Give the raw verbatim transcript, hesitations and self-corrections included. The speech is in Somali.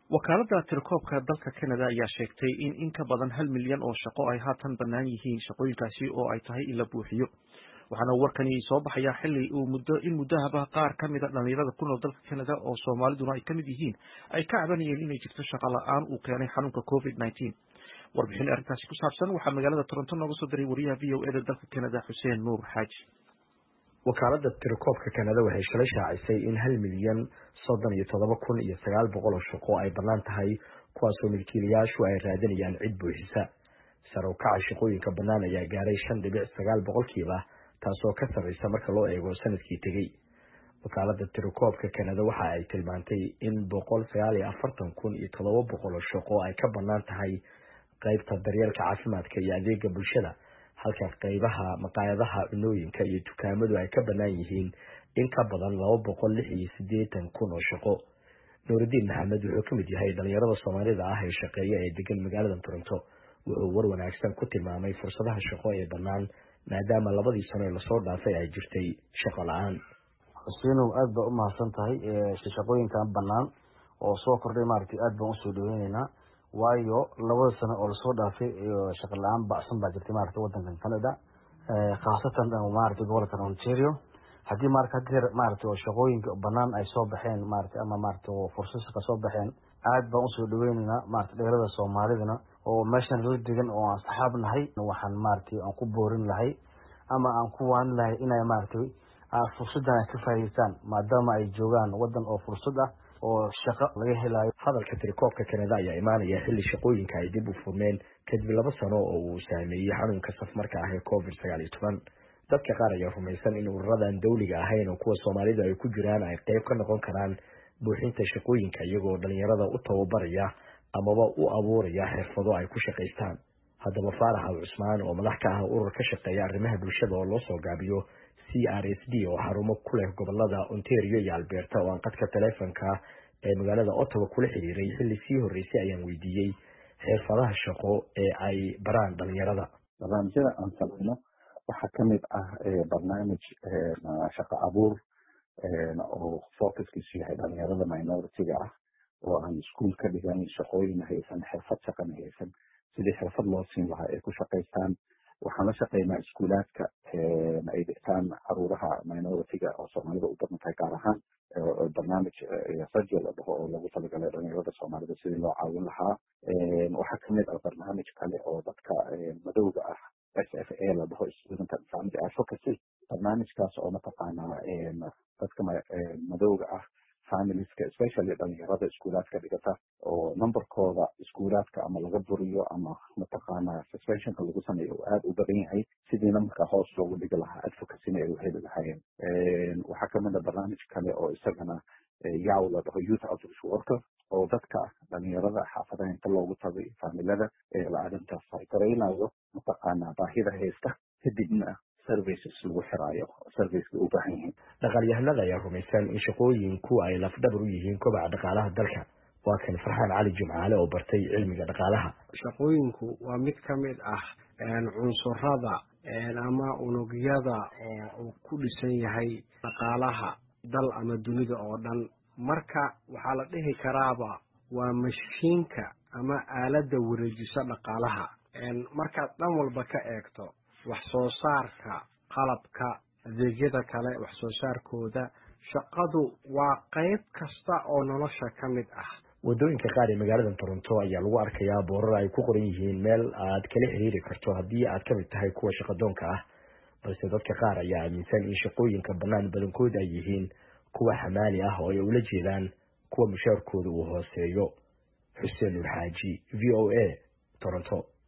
wakaaladda tirakoobka dalka Canada ayaa sheegtay in in ka badan hal milyan oo shaqo ay haatan bannaan yihiin shaqooyinkaasi oo ay tahay in la buuxiyo waxaana warkani soo baxaya xilli uu muddo in muddahaba qaar ka mid ah dhalinyarada ku nool dalka Canada oo Soomaaliduna ay ka mid yihiin ay ka cabanayeen inay jirto shaqo la'aan uu keenay xanuunka covid nineteen warbixin arrintaasi ku saabsan waxaa magaalada Toronto nooga soo diray wariyaha V O A da dalka Canada Xuseen Nuur Xaaji. wakaaladda tirakoobka Canada waxay shalay shaacisay in hal milyan soddon iyo toddoba kun iyo sagaal boqol oo shaqo ay bannaan tahay kuwaasoo milkiilayaashu ay raadinayaan cid buuxisa. sare u kaca shaqooyinka bannaan ayaa gaaray shan dhibic sagaal boqolkiiba taasoo ka sarreysa marka loo eego sanadkii tegey. wakaaladda tirakoobka Canada waxa ay tilmaantay in boqol sagaal iyo afartan kun iyo toddoba boqol oo shaqo ay ka bannaan tahay qaybta daryeelka caafimaadka iyo adeega bulshada, halka qaybaha maqaayadaha, cunooyinka iyo dukaamadu ay ka bannaan yihiin in ka badan laba boqol lix iyo siddeetan kun oo shaqo. Nuuridiin Maxamed wuxuu ka mid yahay dhalinyarada Soomaalida ah ee shaqeeya ee degan magaalada Toronto. wuxuu war wanaagsan ku tilmaamay fursadaha shaqo ee bannaan maadaama labadii sano ee lasoo dhaafay ay jirtay shaqo la'aan. Xuseenoo aad baa u mahadsan tahay shaqooyinkan bannaan oo soo kordhay maaragtay aad baan u soo dhaweynaynaa waayo labada sano oo lasoo dhaafay shaqo la'aan bacsan baa jirtay maaragtay wadankan Canada khaasatan maaragtay gobolka Ontario. haddii maaragtay maaragtay shaqooyinka bannaan ay soo baxeen maaragtay ama maaragtay fursado shaqo soo baxeen aad baan u soo dhaweynaynaa maaragtay dhalinyarada Soomaalidana oo meeshan la degan oo aan saxaab nahay waxaan maaragtay aan ku boorin lahay ama aan ku waan lahay inay maaragtay fursadan ka faa'iideystaan maadaama ay joogaan wadan oo fursad ah oo shaqo laga helayo. hadalka tirakoobka Canada ayaa imaanaya xilli shaqooyinka ay dib u furmeen kadib laba sano oo uu saameeyay xanuunka safmarka ah ee covid sagaal iyo toban. dadka qaar ayaa rumaysan in ururadan dawliga ahayn oo kuwa Soomaalida ay ku jiraan ay qayb ka noqon karaan buuxinta shaqooyinka iyagoo dhalinyarada u tababaraya amaba u abuuraya xirfado ay ku shaqaystaan. haddaba Faarax Cusmaan oo madax ka ah urur ka shaqeeya arrimaha bulshada oo loo soo gaabiyo C R S D oo xarumo ku leh gobolada Ontario iyo Alberta oo aan qadka taleefanka ee magaalada Ottawa kula xiriiray xilli sii horeysay ayaan weydiiyey xirfadaha shaqo ee ay baraan dhalinyarada. barnaamijyada aan samayno waxaa ka mid ah barnaamij shaqo abuur oo focuskiisu yahay dhalinyarada minority-ga ah oo aan iskuul ka dhigan shaqooyin haysan xirfad shaqana haysan sidii xirfad loo siin lahaa ay ku shaqaystaan. waxaan la shaqeynaa iskuulaadka ay dhigtaan caruuraha minority-ga oo Soomaalida u badan tahay gaar ahaan barnaamij rajal la dhaho oo lagu talagalay dhalinyarada Soomaalida sidii loo caawin lahaa. waxaa kamid ah barnaamij kale oo dadka madowga ah S F A la dhaho Student and Family Advocacy. barnaamijkaas oo mataqaanaa dadka madowga ah familieska especially dhalinyarada iskuulaadka dhigata oo numberkooda iskuulaadka ama laga buriyo ama mataqaanaa suspensionka lagu sameeyo oo aad u badan yahay sidii numberka hoos loogu dhigi lahaa advocacy-na ay u heli lahaayeen. waxaa kamid ah barnaamij kale oo isagana yaw la dhaho Youth Outreach Worker oo dadka dhalinyarada xaafadaha inta loogu tagay faamilada ee la arrintaas ay garaynayo mataqaanaa baahida haysta kadibna services lagu xiraayo serviceka u baahan yihiin. dhaqaalyahanada ayaa rumaysan in shaqooyinku ay lafdhabar u yihiin kobaca dhaqaalaha dalka. waa kan Farxaan Cali Jimcaale oo bartay cilmiga dhaqaalaha. shaqooyinku waa mid ka mid ah cunsurada ama unugyada oo uu ku dhisan yahay dhaqaalaha dal ama dunida oo dhan. marka waxaa la dhihi karaaba waa mashiinka ama aaladda wareejisa dhaqaalaha. markaad dhan walba ka eegto wax soo saarka qalabka adeegyada kale wax soo saarkooda shaqadu waa qayb kasta oo nolosha ka mid ah. wadooyinka qaar ee magaalada Toronto ayaa lagu arkayaa boorar ay ku qoran yihiin meel aad kala xiriiri karto haddii aad ka mid tahay kuwa shaqadoonka ah, balse dadka qaar ayaa aaminsan in shaqooyinka bannaan badankood ay yihiin kuwa xamaali ah oo ay ula jeedaan kuwa mushaarkooda uu hooseeyo. Xuseen Nuur Xaaji, V O A, Toronto.